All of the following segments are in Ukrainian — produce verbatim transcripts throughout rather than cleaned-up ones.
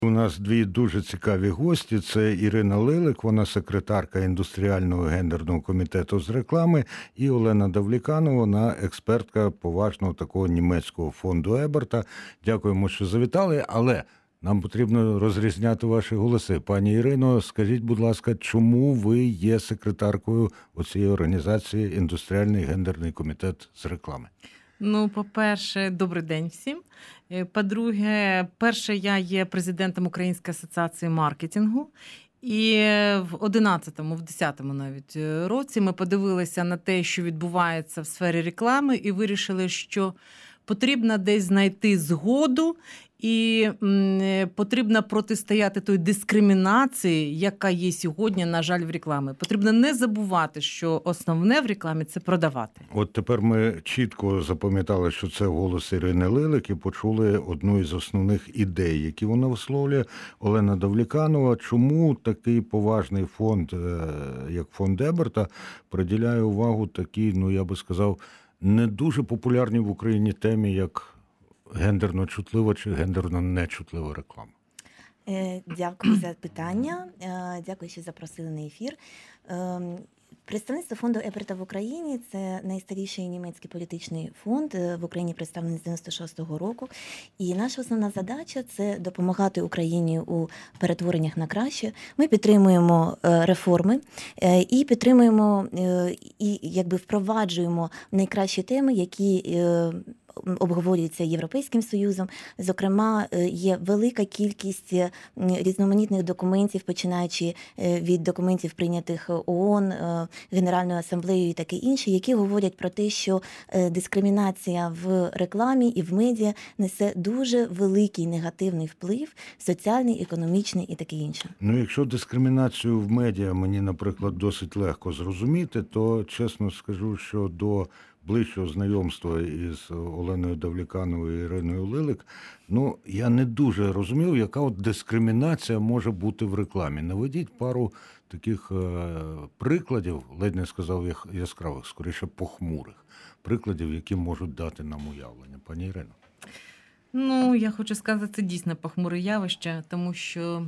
У нас дві дуже цікаві гості. Це Ірина Лилик, вона секретарка індустріального гендерного комітету з реклами, і Олена Давліканова, вона експертка поважного такого німецького фонду Еберта. Дякуємо, що завітали, але нам потрібно розрізняти ваші голоси. Пані Ірино, скажіть, будь ласка, чому ви є секретаркою оцієї організації індустріальний гендерний комітет з реклами? Ну, по-перше, добрий день всім. По-друге, перше, я є президентом Української асоціації маркетингу. І в одинадцятому, в десятому навіть році ми подивилися на те, що відбувається в сфері реклами, і вирішили, що потрібно десь знайти згоду і потрібно протистояти той дискримінації, яка є сьогодні, на жаль, в рекламі. Потрібно не забувати, що основне в рекламі – це продавати. От тепер ми чітко запам'ятали, що це голос Ірини Лилик, і почули одну із основних ідей, які вона висловлює. Олена Давліканова, чому такий поважний фонд, як фонд Еберта, приділяє увагу такій, ну я би сказав, не дуже популярній в Україні темі, як гендерно чутлива чи гендерно нечутлива реклама? Дякую за питання. Дякую, що запросили на ефір. Представництво фонду Еберта в Україні – це найстаріший німецький політичний фонд, в Україні представлений з дев'яносто шостого року. І наша основна задача – це допомагати Україні у перетвореннях на краще. Ми підтримуємо реформи і підтримуємо, і якби впроваджуємо найкращі теми, які обговорюється Європейським Союзом. Зокрема, є велика кількість різноманітних документів, починаючи від документів, прийнятих ООН, Генеральною асамблеєю і таке інше, які говорять про те, що дискримінація в рекламі і в медіа несе дуже великий негативний вплив, соціальний, економічний і таке інше. Ну, якщо дискримінацію в медіа мені, наприклад, досить легко зрозуміти, то, чесно скажу, що до ближчого знайомства із Оленою Давлікановою і Іриною Лилик, ну, я не дуже розумів, яка от дискримінація може бути в рекламі. Наведіть пару таких е, прикладів, ледь не сказав яскравих, скоріше похмурих прикладів, які можуть дати нам уявлення. Пані Ірино. Ну, я хочу сказати, це дійсно похмуре явище, тому що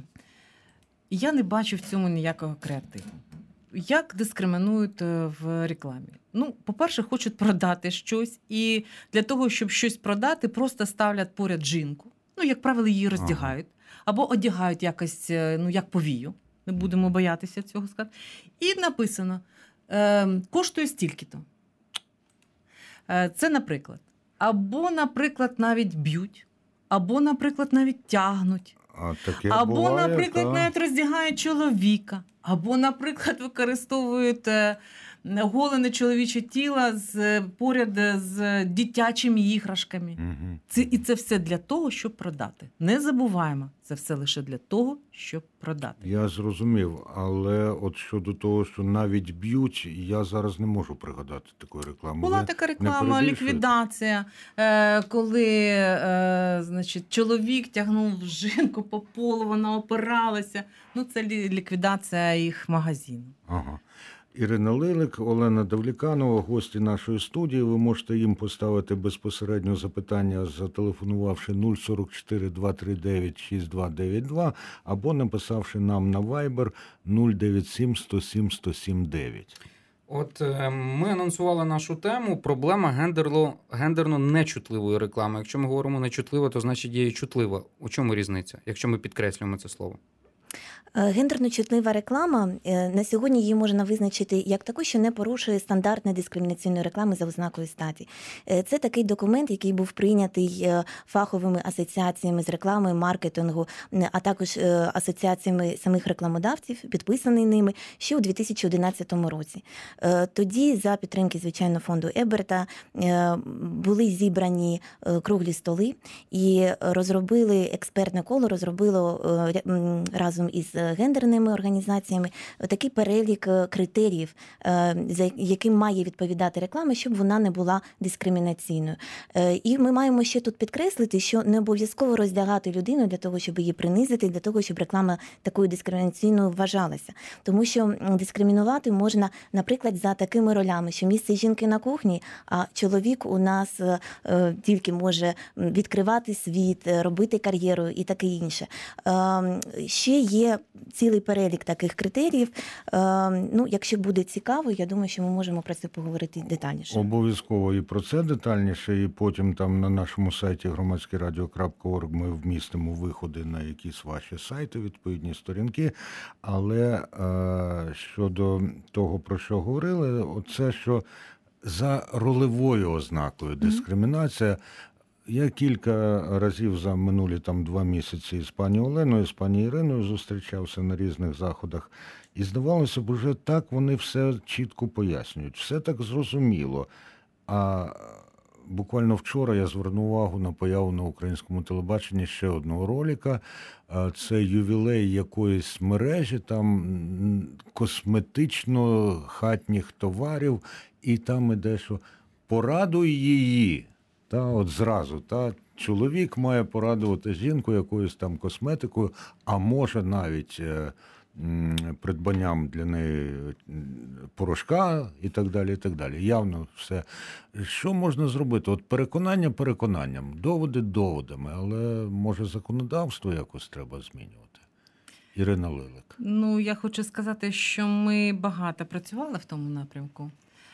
я не бачу в цьому ніякого креативу. Як дискримінують в рекламі? Ну, по-перше, хочуть продати щось, і для того, щоб щось продати, просто ставлять поряд жінку. Ну, як правило, її роздягають. Або одягають якось, ну, як повію. Не будемо боятися цього сказати. І написано, е, коштує стільки-то. Е, це, наприклад. Або, наприклад, навіть б'ють. Або, наприклад, навіть тягнуть. А таке або, буває, наприклад, та... навіть роздягають чоловіка. Або, наприклад, використовують голене чоловіче тіло з, поряд з дитячими іграшками. Угу. Це, і це все для того, щоб продати. Не забуваємо, це все лише для того, щоб продати. Я зрозумів, але от щодо того, що навіть б'ють, я зараз не можу пригадати такої реклами. Була Ви така реклама, ліквідація, коли, значить, чоловік тягнув жінку по полу, вона опиралася. Ну, це ліквідація їх магазину. Ага. Ірина Лилик, Олена Давліканова, гості нашої студії. Ви можете їм поставити безпосередньо запитання, зателефонувавши нуль сорок чотири два три дев'ять шість два дев'ять два або написавши нам на Viber нуль дев'ять сім сто сім сто сім дев'ять. От ми анонсували нашу тему «Проблема гендерло, гендерно нечутливої реклами». Якщо ми говоримо нечутлива, то значить є і чутлива. У чому різниця, якщо ми підкреслюємо це слово? Гендерно чутлива реклама, на сьогодні її можна визначити як таку, що не порушує стандартної дискримінаційної реклами за ознакою статі. Це такий документ, який був прийнятий фаховими асоціаціями з реклами, маркетингу, а також асоціаціями самих рекламодавців, підписаний ними ще у дві тисячі одинадцятому році. Тоді, за підтримки, звичайно, фонду Еберта, були зібрані круглі столи і розробили експертне коло, розробило разом із з гендерними організаціями такий перелік е, критеріїв, е, за яким має відповідати реклама, щоб вона не була дискримінаційною. Е, І ми маємо ще тут підкреслити, що не обов'язково роздягати людину для того, щоб її принизити, для того, щоб реклама такою дискримінаційною вважалася. Тому що м, дискримінувати можна, наприклад, за такими ролями, що місце жінки на кухні, а чоловік у нас е, е, тільки може м, відкривати світ, е, робити кар'єру і таке інше. Е, Ще є цілий перелік таких критеріїв. Е, Ну, якщо буде цікаво, я думаю, що ми можемо про це поговорити детальніше. Обов'язково і про це детальніше, і потім там на нашому сайті громадськерадіо крапка орг ми вмістимо виходи на якісь ваші сайти, відповідні сторінки. Але е, щодо того, про що говорили, оце, що за ролевою ознакою дискримінація. Я кілька разів за минулі там два місяці з пані Оленою, з пані Іриною зустрічався на різних заходах. І здавалося б, уже так вони все чітко пояснюють, все так зрозуміло. А буквально вчора я звернув увагу на появу на українському телебаченні ще одного ролика. А Це ювілей якоїсь мережі, там м, косметично-хатніх товарів, і там іде, що порадуй її. Та от зразу, та чоловік має порадувати жінку якоюсь там косметикою, а може навіть е, м, придбанням для неї м, порошка і так далі, і так далі. Явно все. Що можна зробити? От переконання переконанням, доводи доводами, але може законодавство якось треба змінювати. Ірина Лилик. Ну, я хочу сказати, що ми багато працювали в тому напрямку.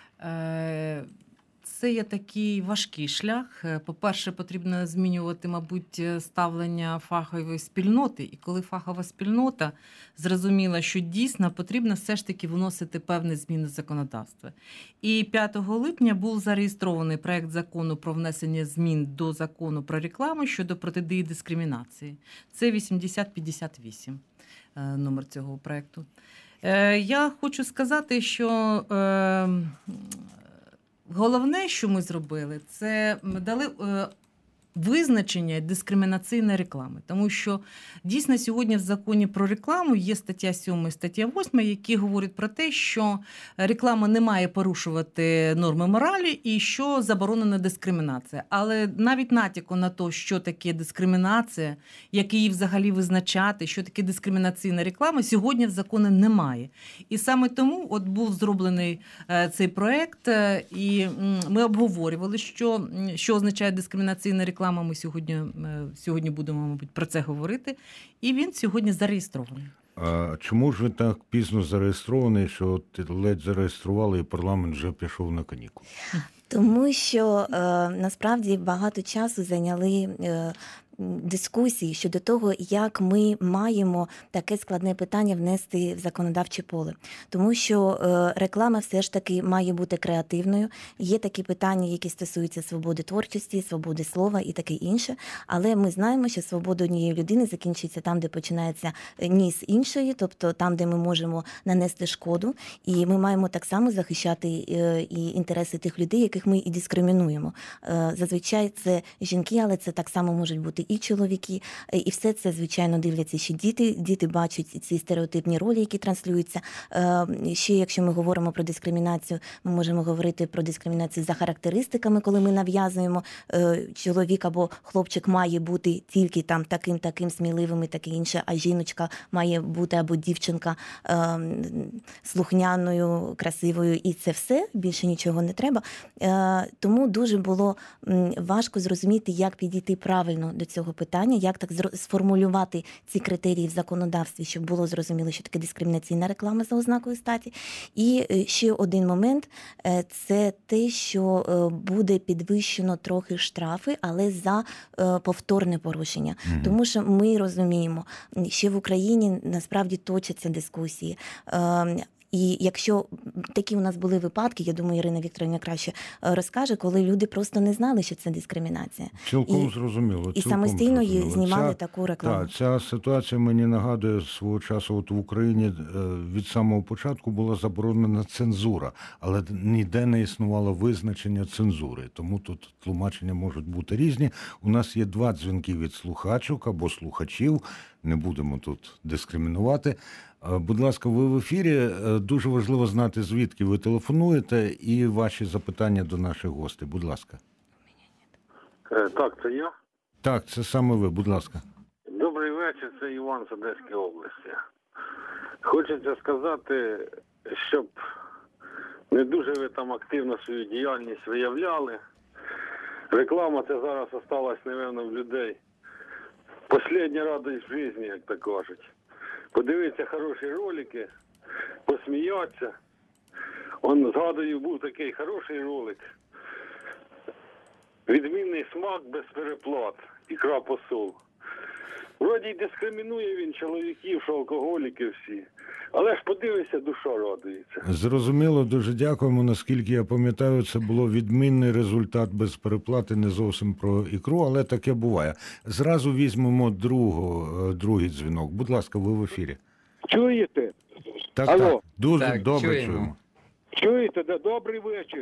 Е, Це є такий важкий шлях. Е, По-перше, потрібно змінювати, мабуть, ставлення фахової спільноти. І коли фахова спільнота зрозуміла, що дійсно потрібно все ж таки вносити певні зміни в законодавство. І п'ятого липня був зареєстрований проект закону про внесення змін до закону про рекламу щодо протидії дискримінації. Це вісімдесят п'ятдесят вісім е, номер цього проекту. Е, Я хочу сказати, що е, головне, що ми зробили, це ми дали е, визначення дискримінаційної реклами. Тому що дійсно сьогодні в законі про рекламу є стаття сьома, стаття восьма, які говорять про те, що реклама не має порушувати норми моралі і що заборонена дискримінація. Але навіть натяку на те, що таке дискримінація, як її взагалі визначати, що таке дискримінаційна реклама, сьогодні в законі немає. І саме тому от був зроблений е, цей проект, е, і м, ми обговорювали, що, м, що означає дискримінаційна реклама. Ми сьогодні, е, сьогодні будемо, мабуть, про це говорити. І він сьогодні зареєстрований. А чому ж ви так пізно зареєстрований, що от ледь зареєстрували і парламент вже пішов на канікули? Тому що е, насправді багато часу зайняли е, дискусії щодо того, як ми маємо таке складне питання внести в законодавче поле. Тому що е, реклама все ж таки має бути креативною. Є такі питання, які стосуються свободи творчості, свободи слова і таке інше. Але ми знаємо, що свобода однієї людини закінчується там, де починається ніс іншої, тобто там, де ми можемо нанести шкоду. І ми маємо так само захищати е, і інтереси тих людей, яких ми і дискримінуємо. Е, зазвичай це жінки, але це так само можуть бути і чоловіки, і все це, звичайно, дивляться ще діти. Діти бачать ці стереотипні ролі, які транслюються. Ще, якщо ми говоримо про дискримінацію, ми можемо говорити про дискримінацію за характеристиками, коли ми нав'язуємо, чоловік або хлопчик має бути тільки там таким-таким сміливим і таке інше, а жіночка має бути або дівчинка слухняною, красивою, і це все, більше нічого не треба. Тому дуже було важко зрозуміти, як підійти правильно до цього питання, як так сформулювати ці критерії в законодавстві, щоб було зрозуміло, що таке дискримінаційна реклама за ознакою статі. І ще один момент – це те, що буде підвищено трохи штрафи, але за повторне порушення. Mm-hmm. Тому що ми розуміємо, що в Україні насправді точаться дискусії. І якщо такі у нас були випадки, я думаю, Ірина Вікторівна краще розкаже, коли люди просто не знали, що це дискримінація. Цілком і, зрозуміло. І цілком самостійно зрозуміло. знімали ця, таку рекламу. Так, ця ситуація мені нагадує, свого часу от в Україні від самого початку була заборонена цензура, але ніде не існувало визначення цензури, тому тут тлумачення можуть бути різні. У нас є два дзвінки від слухачок або слухачів. не будемо тут дискримінувати. Е, Будь ласка, ви в ефірі. Е, Дуже важливо знати, звідки ви телефонуєте, і ваші запитання до наших гостей. Будь ласка. Е, Так, це я. Так, це саме ви, будь ласка. Добрий вечір, це Іван з Одеської області. Хочеться сказати, щоб не дуже ви там активно свою діяльність виявляли. Реклама це зараз осталась, напевно, в людей. Последня радість в житті, як то кажуть. Подивитися хороші ролики, посміятися. Он, згадую, був такий хороший ролик. Відмінний смак без переплат. Ікра посол. Вроді й дискримінує він чоловіків, що алкоголіки всі. Але ж подивися, душа радується. Зрозуміло, дуже дякуємо. Наскільки я пам'ятаю, це було відмінний результат без переплати, не зовсім про ікру, але таке буває. Зразу візьмемо другу, е, другий дзвінок. Будь ласка, ви в ефірі. Чуєте? Так, Алло. так, дуже Так, добре чуємо. чуємо. Чуєте? Да, добрий вечір.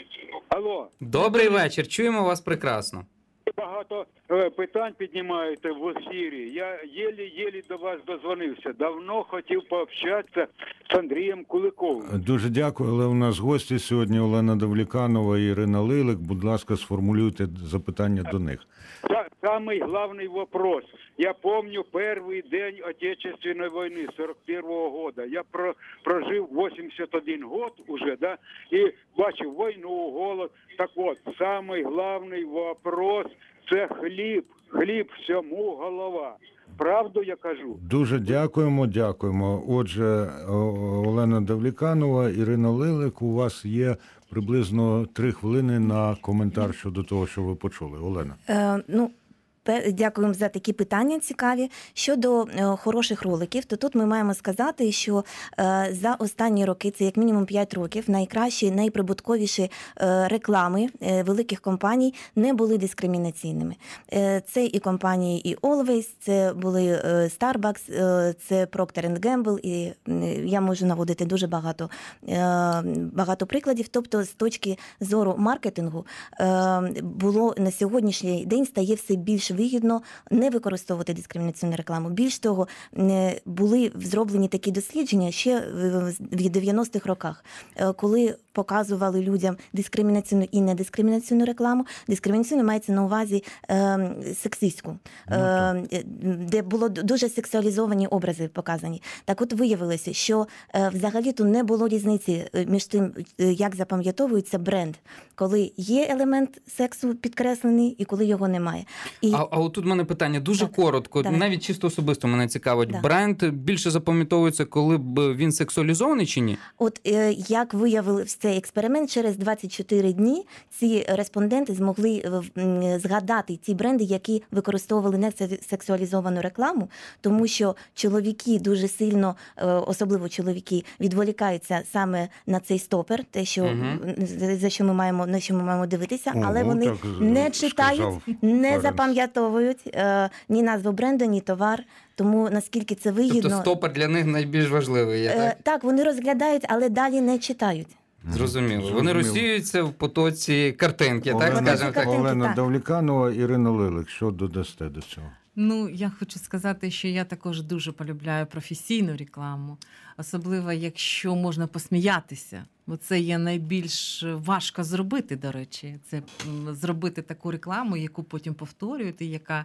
Алло, Добрий вечір, чуємо вас прекрасно. багато е, питань піднімаєте в ефірі. Я єлі-єлі до вас дозвонився. Давно хотів пообщатися з Андрієм Куликовим. Дуже дякую, але у нас гості сьогодні Олена Давліканова і Ірина Лилик. Будь ласка, сформулюйте запитання до них. Са- Самый главный вопрос. Я помню первый день Отечественной войны сорок первого года. Я про, прожив восемьдесят один год уже, да, и бачив войну, голод. Так вот, самый главный вопрос – це хліб. Хліб всьому голова. Правду я кажу? Дуже дякуємо, дякуємо. Отже, О- Олена Давліканова, Ірина Лилик, у вас є приблизно три хвилини на коментар щодо того, що ви почули. Олена. Е, ну, пе- Дякуємо за такі питання цікаві. Щодо е, хороших роликів, то тут ми маємо сказати, що е, за останні роки, це як мінімум п'ять років, найкращі, найприбутковіші е, реклами е, великих компаній не були дискримінаційними. Е, Це і компанії і Always, це були е, Starbucks, е, це Procter енд Gamble, і е, я можу наводити дуже багато, е, багато прикладів. Тобто, з точки зору маркетингу, е, було на сьогоднішній день стає все більш вигідно не використовувати дискримінаційну рекламу. Більш того, е, були зроблені такі дослідження ще в в дев'яностих роках, е, коли показували людям дискримінаційну і недискримінаційну рекламу. Дискримінаційну мається на увазі е, сексистську, е, де було дуже сексуалізовані образи показані. Так от виявилося, що е, взагалі-то не було різниці між тим, е, як запам'ятовується бренд, коли є елемент сексу підкреслений і коли його немає. І А, а отут в мене питання дуже Так, коротко, давай. навіть чисто особисто мене цікавить. Да. Бренд більше запам'ятовується, коли б він сексуалізований чи ні? От е, як виявив цей експеримент, через двадцять чотири дні ці респонденти змогли е, в- м, згадати ті бренди, які використовували не сексуалізовану рекламу, тому що чоловіки дуже сильно, е, особливо чоловіки, відволікаються саме на цей стопер, те, що Мгм. за- за що ми маємо на що ми маємо дивитися, але Ого, вони так, е, не читають, сказав не Ференц. запам'ятовують е, ні назву бренду, ні товар. Тому наскільки це вигідно. Тобто стопер для них найбільш важливий є, Е, так? так, вони розглядають, але далі не читають. Зрозуміло. Вони Зрозуміло. розсіюються в потоці картинки, так Олена, скажемо так. картинки, Олена так. Давліканова, Ірина Лилик, що додасте до цього? Ну, я хочу сказати, що я також дуже полюбляю професійну рекламу, особливо якщо можна посміятися. Бо це є найбільш важко зробити, до речі. Це м, зробити таку рекламу, яку потім повторюють, і яка,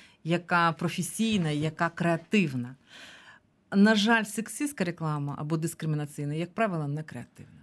яка професійна, яка креативна. На жаль, сексистська реклама або дискримінаційна, як правило, не креативна.